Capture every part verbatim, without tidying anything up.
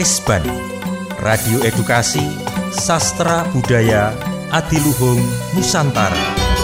Risban, Radio Edukasi Sastra Budaya Adiluhung Nusantara.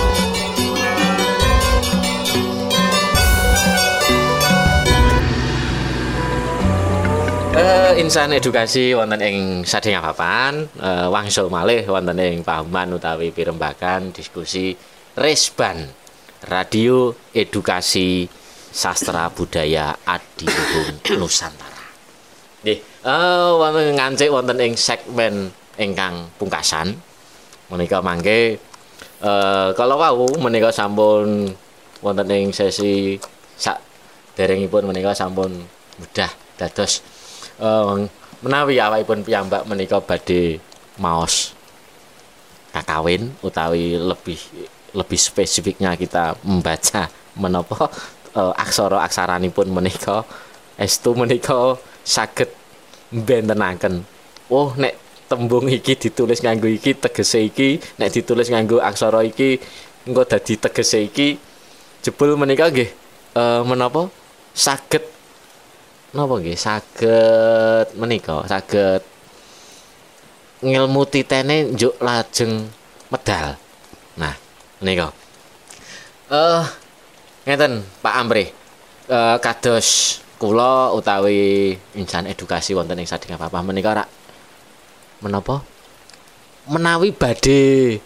Uh, insan edukasi wonten ing sadénging papan uh, wangsul malih wonten ing pahaman utawi pirembagan diskusi Risban, Radio Edukasi Sastra Budaya Adiluhung Nusantara. Nggih, uh, wonten ngancik wonten ing segmen ingkang pungkasan. Menika mangke uh, kalau wau menika sampun wonten ing sesi sak derengipun menika sampun mudah dados uh, menawi awakipun piyambak menika badhe maos kakawin utawi lebih lebih spesifiknya kita membaca menapa uh, aksara-aksaranipun menika estu menika saged mbentenaken. Oh nek tembung iki ditulis nganggo iki tegese iki, nek ditulis nganggo aksara iki engko dadi tegese iki. Jebul menika nggih uh, menapa saged napa nggih saged menika saged ngilmu titene njuk lajeng medal. Nah, menika. Eh uh, ngeten Pak Amri. Uh, kados kula utawi insan edukasi wonten ing sadénging papan menika rak menapa menawi badhe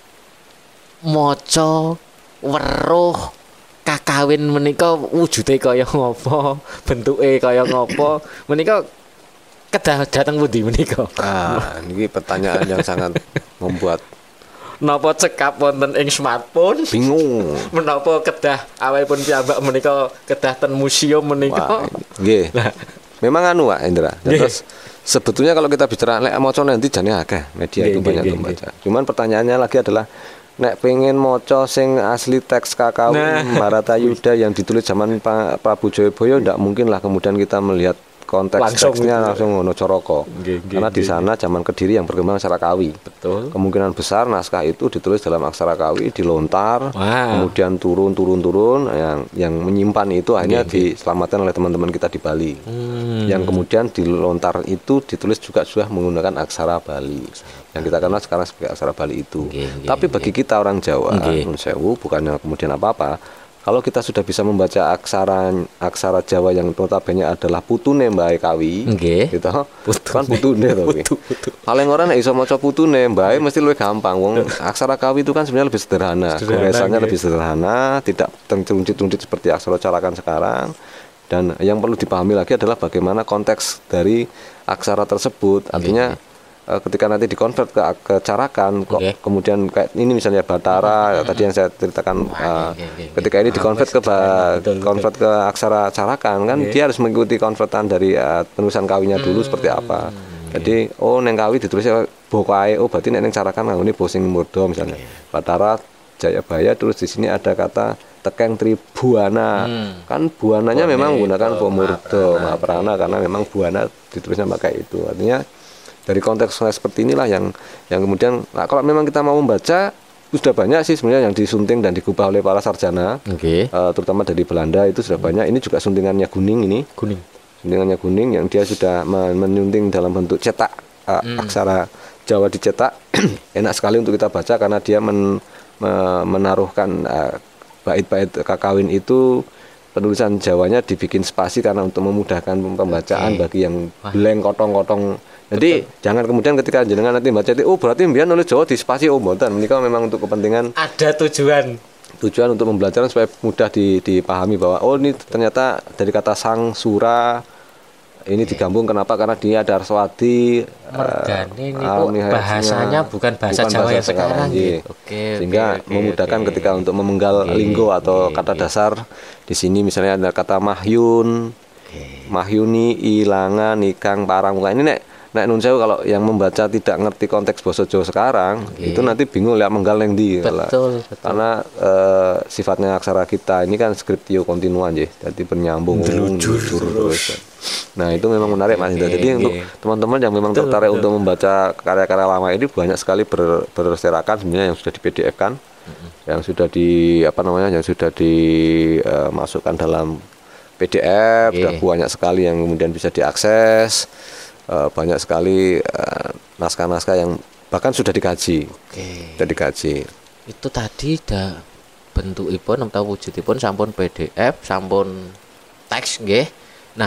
maca weruh kakawin menika wujude kaya ngapa, bentuke kaya ngapa, menika kedah dateng pundi menika? Ah, niki pertanyaan yang sangat membuat napa cekap wonten ing smartphone? Bingung. Menapa kedah awakipun piyambak menika kedah ten museum menika? Nggih. Memang anu Pak Indra. Terus sebetulnya kalau kita bicara lek maca nanti jane akeh, media itu banyak yang membaca. Cuman pertanyaannya lagi adalah nek pengen maca sing asli teks kakawin nah. Bharatayuda yang ditulis zaman Pak Prabu Jayabaya ndak mungkin lah kemudian kita melihat konteks langsung teksnya gitu. Langsung ngono coroko. Karena di sana zaman Kediri yang berkembang aksara Kawi. Betul. Kemungkinan besar naskah itu ditulis dalam aksara Kawi, dilontar, wow. Kemudian turun turun turun yang yang menyimpan itu akhirnya gege. Diselamatkan oleh teman-teman kita di Bali. Hmm. Yang kemudian dilontar itu ditulis juga sudah menggunakan aksara Bali. Yang kita kenal sekarang sebagai aksara Bali itu. Gege. Tapi bagi kita orang Jawa, nun sewu bukannya kemudian apa-apa. Kalau kita sudah bisa membaca aksara aksara Jawa yang notabene adalah putune Mbae Kawi, okay. Gitu, putune. Kan putune to kuwi. Paling ora nek iso maca putune Mbae mesti luwih gampang. Wong aksara Kawi itu kan sebenarnya lebih sederhana, goresannya lebih sederhana, tidak tercruncit-cruncit seperti aksara carakan sekarang. Dan yang perlu dipahami lagi adalah bagaimana konteks dari aksara tersebut. Artinya okay. Ketika nanti dikonvert ke, ke carakan kok okay. Kemudian kayak ini misalnya Batara hmm. Tadi yang saya ceritakan Wah, uh, okay, okay, ketika okay. Ini dikonvert ke ba- konvert ke aksara carakan kan okay. Dia harus mengikuti konvertan dari uh, penulisan kawinya dulu hmm. seperti apa. Okay. Jadi oh neng kawi ditulisnya bokae, oh berarti neng carakan ini bosing murdo misalnya okay. Batara Jayabaya terus di sini ada kata tekeng tribuana hmm. Kan buananya Bone, memang menggunakan pomurdo mahaprana karena memang buana ditulisnya pakai itu. Artinya dari konteks seperti inilah yang yang kemudian nah, kalau memang kita mau membaca sudah banyak sih sebenarnya yang disunting dan digubah oleh para sarjana, okay. uh, terutama dari Belanda itu sudah hmm. banyak. Ini juga suntingannya Guning ini, Guning. Suntingannya Guning yang dia sudah menyunting dalam bentuk cetak uh, hmm. aksara Jawa dicetak. Enak sekali untuk kita baca karena dia men, me, menaruhkan uh, bait-bait kakawin itu. Penulisan Jawanya dibikin spasi karena untuk memudahkan pembacaan okay. Bagi yang blank kotong-kotong. Jadi betul. Jangan kemudian ketika jenengan nanti baca itu, oh berarti mbiyen nulis Jawa di spasi oh mboten. Menika memang untuk kepentingan ada tujuan. Tujuan untuk pembelajaran supaya mudah dipahami bahwa oh ini ternyata dari kata sang sura ini okay. Digabung kenapa? Karena dia ada Arswadi. Mergane uh, niku bahasanya bukan bahasa bukan Jawa bahasa yang sekarang gitu. Oke. Sehingga okay, memudahkan okay. Ketika untuk memenggal okay, linggo atau okay, kata okay. Dasar di sini misalnya ada kata mahyun, okay. Mahyuni, ilangan, ikang, parang. Ini nek nek nun sewu kalau yang membaca tidak ngerti konteks basa Jawa sekarang, okay. Itu nanti bingung lihat menggal yang di. Betul, betul. Karena uh, sifatnya aksara kita ini kan scriptio continua aja, jadi bernyambung terus. Nah itu memang menarik Mas Indra. Jadi okay. Untuk teman-teman yang memang betul, tertarik betul. Untuk membaca karya-karya lama ini banyak sekali ber, berserakan sebenarnya yang sudah di P D F kan, mm-hmm. Yang sudah di apa namanya, yang sudah dimasukkan uh, dalam P D F, okay. Sudah banyak sekali yang kemudian bisa diakses. uh, banyak sekali uh, naskah-naskah yang bahkan sudah dikaji. Oke. Sudah dikaji. Itu tadi dah bentukipun atau wujudipun sampun P D F, sampun teks nggih. Nah,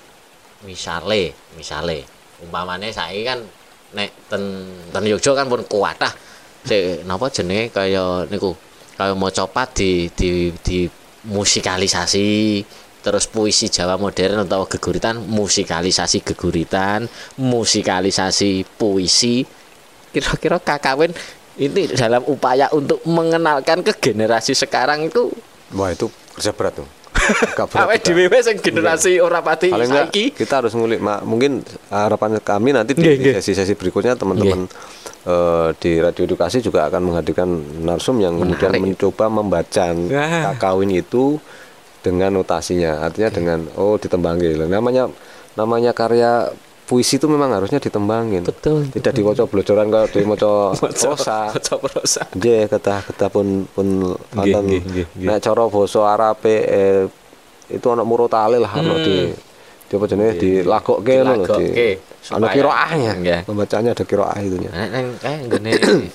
misale, misale umpamane saiki kan nek ten ten Yogya kan pun kuatah. Sik napa jenenge kaya niku. Kaya maca pat di di di musikalisasi, terus puisi Jawa modern atau geguritan, musikalisasi geguritan, musikalisasi puisi. Kira-kira Kakawin ini dalam upaya untuk mengenalkan ke generasi sekarang itu, Wah, itu kerja berat tuh. awake dhewe sing generasi ora pati Paling enggak saiki. kita harus ngulik. Ma, mungkin harapan kami nanti di Nggih, nggih. sesi-sesi berikutnya teman-teman eh, di Radio Edukasi juga akan menghadirkan narsum yang kemudian Menarik. mencoba membaca Wah. Kakawin itu dengan notasinya. Artinya dengan oh ditembangin. Namanya namanya karya puisi itu memang harusnya ditembangin. Betul. Tidak diwaca blojoran kalau diwaca prosa. Maca prosa. Nggih, kedah-kedah pun pun Nggih, wonten nggih, nggih, nggih. nek cara basa Arabe eh, itu ana murotalil lah ana di di apa jenenge dilagokke ngono lho di Dilagokke, ana supaya- qiraahnya. Nggih. Pembacanya ada qiraah itunya. Nek neng kae nggone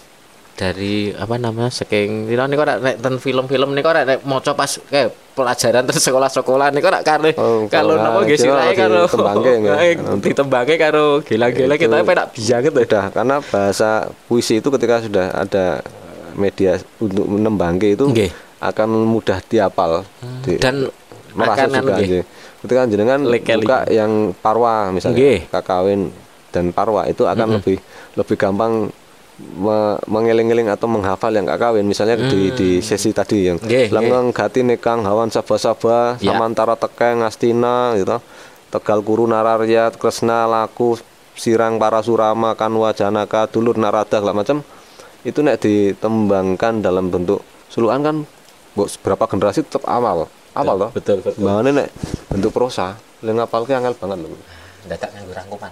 dari apa namanya saking pira niku nek nek ten film-film niku nek nek maca pas kayak pelajaran terus sekolah-sekolah niku nek karo Oh, kalau kalau napa nggih kira sirahe karo ditembangke, nggih. Eh, ditembangke karo gila-gila Itu- kita penak biyanget lho. Udah, karena bahasa puisi itu ketika sudah ada media untuk menembangke itu Nggih. akan mudah dihafal. Di- Dan merasa akan anu juga nggih. aja. Ketika jenengan Leke-leke. buka yang parwa misalnya Nggih. Kakawin dan parwa itu akan lebih lebih gampang me- mengeling-eling atau menghafal yang Kakawin misalnya di di sesi tadi yang Nggih, Lengeng Gati Nekang Hawan Saba-saba Ya. Samantara Tekeng Astina gitu. Tegal Kuru Nararya Kresna Laku Sirang Parasurama Kanwa Janaka Dulur Narada segala macam itu nek ditembangkan dalam bentuk sulukan kan mbok berapa generasi tetap awal awal toh Betul, betul. bangane nek bentuk prosa le ngapalke angel banget lho Dadak nganggo rangkuman.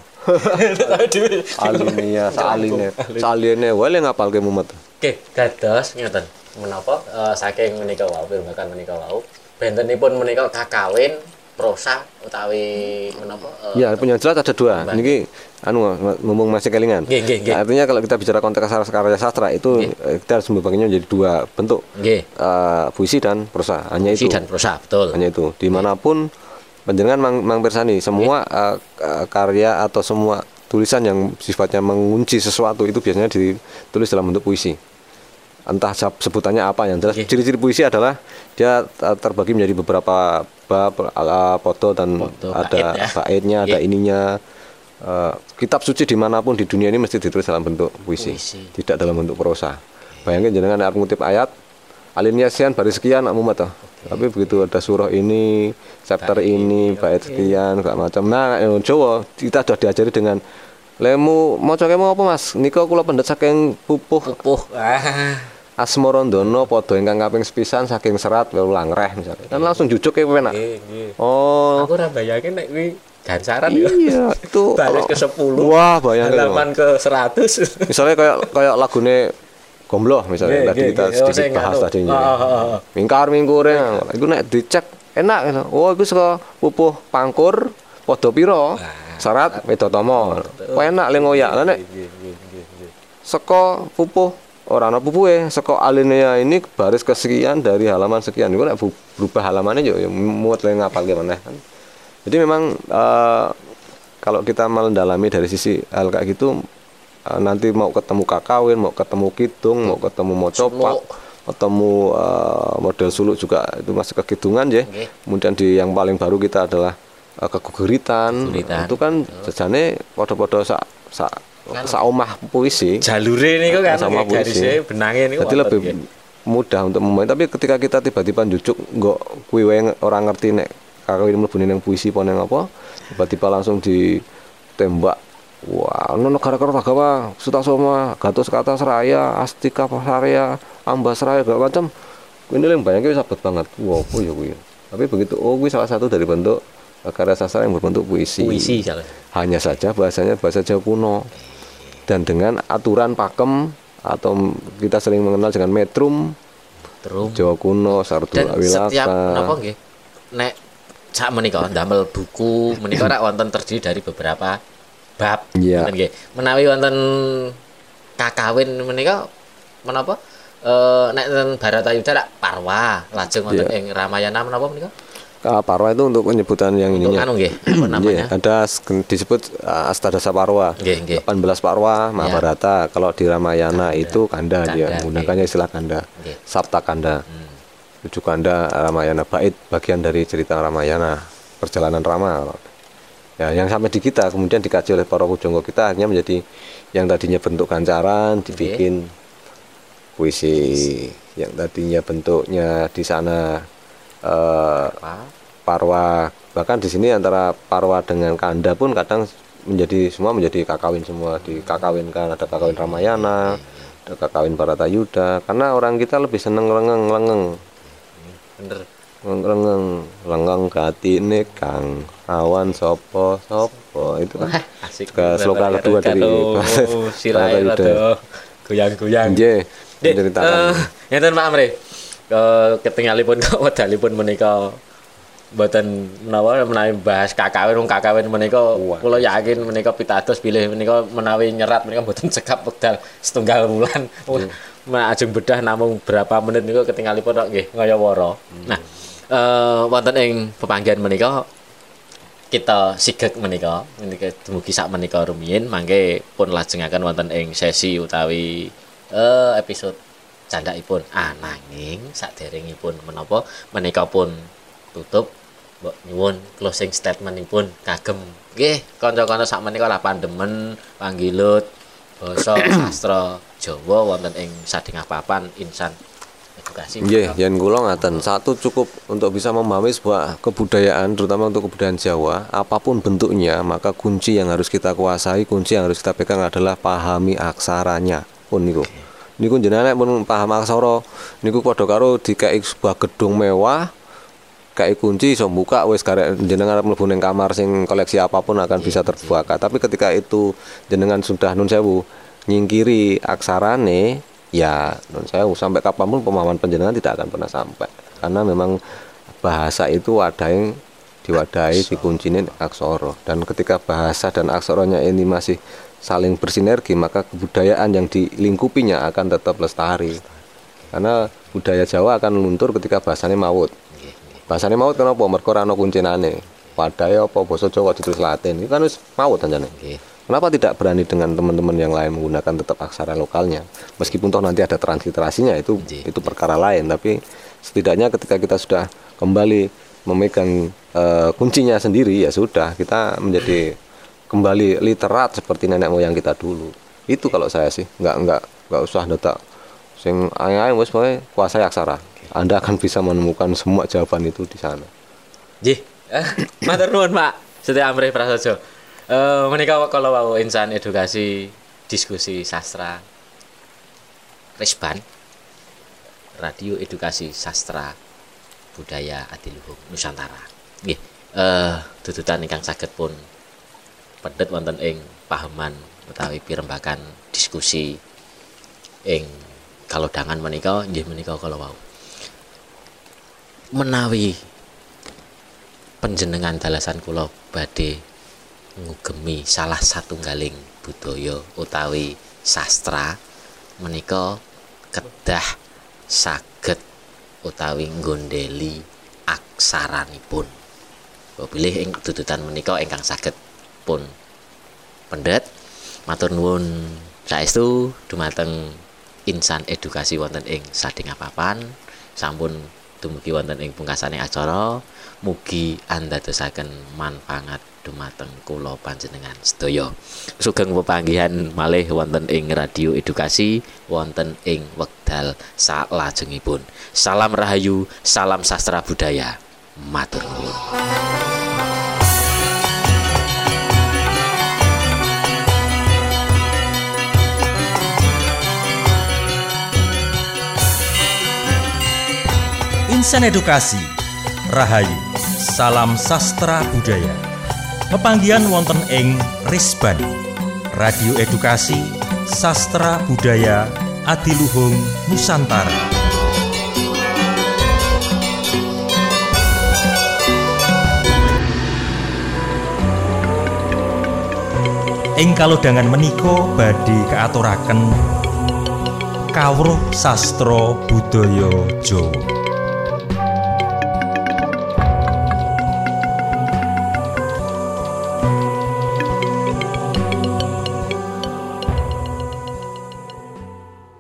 alinea saline saline wae le ngapalke mumet Oke, dados ngeten. Menapa eh, saking menika wau pirembagan menika wau bentenipun menika Kakawin prosa utawi menapa eh, ya punya jelas ada dua Mbak. niki anu ngomong masih kelingan Nggih, nggih, nggih. artinya kalau kita bicara konteks karya sastra itu eh, kita harus membaginya menjadi dua bentuk nggih, eh, puisi dan prosa hanya puisi itu dan prosa, betul. hanya itu dimanapun panjenengan mang, mang Pirsani semua uh, uh, karya atau semua tulisan yang sifatnya mengunci sesuatu itu biasanya ditulis dalam bentuk puisi entah sab- sebutannya apa yang jelas Oke. ciri-ciri puisi adalah dia uh, terbagi menjadi beberapa bab ala foto dan Foto, ada bait ya. baitnya ada Oke. ininya. Uh, kitab suci dimanapun di dunia ini mesti ditulis dalam bentuk puisi, Puisi. tidak dalam bentuk prosa. Bayangkan jenengan arep ngutip ayat alinea sekian baris sekian nak mumet toh. Tapi begitu ada surah ini, chapter Bait ini, bait sekian, segala macam. Nah, yang Jawa kita sudah diajari dengan lemu maca kemu apa Mas? Nika kula pendet saking pupuh Pupuh. Ah. Asmarandono padha ingkang kaping sepisan saking serat welang reh misalnya. Kan langsung jujuk ke penak. Nggih, nggih. Oh, Aku ora bayangin nek kuwi gancaran ya. iya itu Baris kalau- ke sepuluh. Wah, bayangin. Halaman ke seratus. Misalnya kayak kayak lagune Gombloh misalnya Nggih, tadi nggih, kita nggih. Oh, sedikit sing bahas anu. tadi. Ah, ah, ah. Mingkar mingkure iku nek dicek enak gitu. Oh, iku saka pupuh pangkur padha pira? Syarat Wedotama. Kok enak le ngoyak. Lah nek saka pupuh ora ana pupuhe, saka alinea ini baris kesekian dari halaman sekian. Iku nek bu- berubah halamannya yo yo muat le ngapalke maneh kan. Jadi memang eh, kalau kita mendalami dari sisi hal kayak gitu eh, nanti mau ketemu Kakawin, mau ketemu Kidung, mau ketemu Mocopat, ketemu eh, model suluk juga itu masih kekidungan ya. Nggih. Kemudian di yang paling baru kita adalah eh, keguguritan. Keguguritan. Itu kan jajane padha-padha sak sak sak omah puisi. Jalure niku kan Sama puisi. garisnya benange niku. Jadi wonten, lebih nggih. mudah untuk memain. Tapi ketika kita tiba-tiba njujuk nggak kuwi wae orang ngerti nek Kakawin mlebu ning puisi apa ning apa, tiba-tiba langsung ditembak. Wah, ono negara Kartagawa, Sutasoma, Gatot Kata Seraya, Astika Pasarya, Ambasraya segala macam. Kuwi yang bayangke wis abot banget. Wah, apa ya kuwi. Tapi begitu oh kuwi salah satu dari bentuk eh, karya sastra yang berbentuk puisi. Puisi salah. Hanya saja bahasanya bahasa Jawa kuno. Dan dengan aturan pakem atau kita sering mengenal dengan metrum Terus Jawa kuno, Sardu dan setiap napa Awilaka. nggih nek sak menika ndamel buku menika rak wonten terdiri dari beberapa bab. Iya. Ngoten nggih. Menawi wonten kakawin menika menapa? Eh nek ten Baratayuda lak Parwa, lajeng wonten Iya. ing Ramayana menapa menika? Kalau Parwa itu untuk penyebutan yang Untuk ininya. anu nggih, apa namanya? Iya, ada sk- disebut uh, Astadasa Parwa. Nggih, nggih. delapan belas Parwa Mahabharata. Kalau di Ramayana Kanda. itu kanda, dia Kanda, menggunakannya istilah kanda. Nggih. Sapta kanda. Hmm. Tujuh kanda Ramayana, bait bagian dari cerita Ramayana, perjalanan Rama. Ya, yang sampai di kita kemudian dikaji oleh para pujangga kita akhirnya menjadi yang tadinya bentuk gancaran dibikin puisi, yang tadinya bentuknya di sana eh, Apa? Parwa, bahkan di sini antara Parwa dengan Kanda pun kadang menjadi semua menjadi kakawin semua, dikakawinkan, ada kakawin Ramayana, ada kakawin Baratayuda, karena orang kita lebih seneng lengeng-lengeng, Bener. lengeng lengeng gatine kang awan sopo sopo itu kan Asik. ke sloka kedua dari Sirai Baratayuda. rada goyang-goyang. Nggih, Dik, menceritakan. eh, ngeten Pak Amri. Eh ketinggalipun kok wedalipun menika mboten menawa menawi bahas kakawin wong kakawin menika Wah. kula yakin menika pitados bilih menika menawi nyerat menika mboten cekap wekdal setunggal wulan. Mak ajeng bedah namung berapa menit niku ketinggalipun kok nggih ngayawara. Nah, eh wonten ing pepanggihan menika kita sigek menika menika dumugi sak menika rumiyin mangke pun lajengaken wonten ing sesi utawi eh episode candhaipun ananging saderengipun menapa menika pun tutup mbok nyuwun closing statementipun kagem nggih kanca-kanca sak menika lah pandemen panggilut basa sastra Jawa wonten ing sadengah papan insan edukasi. Nggih, yen kula ngaten, satu cukup untuk bisa memahami sebuah kebudayaan, terutama untuk kebudayaan Jawa, apapun bentuknya, maka kunci yang harus kita kuasai, kunci yang harus kita pegang adalah pahami aksaranya. Pun niku. Niku jenengan nek pun paham aksara, niku padha karo dikeki sebuah gedung mewah, kayak kunci iso buka wis karek jenengan arep mlebu ning kamar sing koleksi apapun akan bisa terbuka. Tapi ketika itu jenengan sudah nun sewu nyingkiri aksarane, ya nun sewu sampai kapanpun pemahaman panjenengan tidak akan pernah sampai. Karena memang bahasa itu ada yang diwadahi dikuncinin aksara, dan ketika bahasa dan aksaranya ini masih saling bersinergi, maka kebudayaan yang dilingkupinya akan tetap lestari. Karena budaya Jawa akan luntur ketika bahasanya maut. Bahasane maut kenapa? Mergo ora ana kuncinane. Wadahe apa basa Jawa ditulis Latin. Itu kan wis maut anjane. Kenapa tidak berani dengan teman-teman yang lain menggunakan tetap aksara lokalnya? Meskipun toh nanti ada transliterasinya, itu itu perkara lain, tapi setidaknya ketika kita sudah kembali memegang uh, kuncinya sendiri, ya sudah, kita menjadi kembali literat seperti nenek moyang kita dulu. Itu kalau saya sih, enggak enggak enggak usah ndak sing ayang wis pokoke kuasai aksara. Anda akan bisa menemukan semua jawaban itu di sana. Nggih. Eh, matur nuwun Pak Setia Amri Prasojo. Eh menika kalau wau insan edukasi diskusi sastra Resban Radio Edukasi Sastra Budaya Adiluhung Nusantara. Nggih. Eh tututan ingkang saged pun pedhet wonten ing pahaman utawi pirembagan diskusi ing kalodhangan menika nggih menika kala wau. Menawi panjenengan dalasan kula badhe ngugemi salah satunggaling budaya utawi sastra menika kedah saged utawi nggondheli aksaranipun. Bilih ing tututan menika ingkang saged pun pendhet matur nuwun saestu dumateng insan edukasi wonten ing sadengah papan sampun dumugi wonten ing pungkasaning acara. Mugi andadosaken manfaat dumateng kula panjenengan sedaya. Sugeng pepanggihan malih wonten ing Radio Edukasi wonten ing wekdal salajengipun. Salam rahayu, salam sastra budaya. Matur nuwun. Insan Edukasi Rahayu Salam Sastra Budaya Pepanggihan wonten ing Resban Radio Edukasi Sastra Budaya Adiluhung Nusantara. ing kalodhangan menika badhe kaaturaken kawruh sastra budaya Jawa.